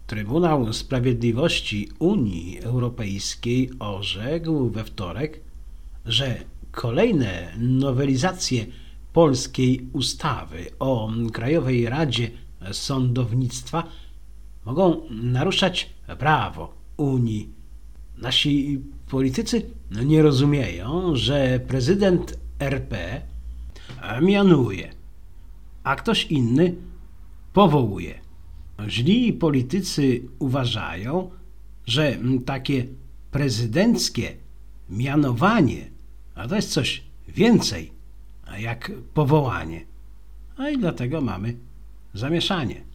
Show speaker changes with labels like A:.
A: Trybunał Sprawiedliwości Unii Europejskiej orzekł we wtorek, że kolejne nowelizacje polskiej ustawy o Krajowej Radzie Sądownictwa mogą naruszać prawo Unii. Nasi politycy nie rozumieją, że prezydent RP mianuje, a ktoś inny powołuje. Źli politycy uważają, że takie prezydenckie mianowanie to jest coś więcej jak powołanie. I dlatego mamy zamieszanie.